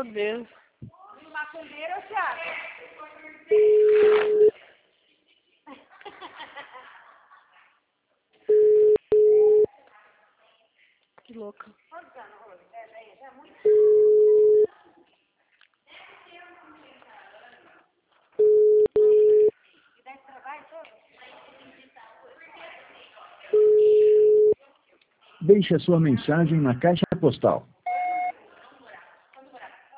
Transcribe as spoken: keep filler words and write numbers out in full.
Meu Deus. Macumbeiro ou Thiago? Que louca. Quantos anos, Rô? É, é muito. E dá esse trabalho todo? Deixe a sua mensagem na caixa postal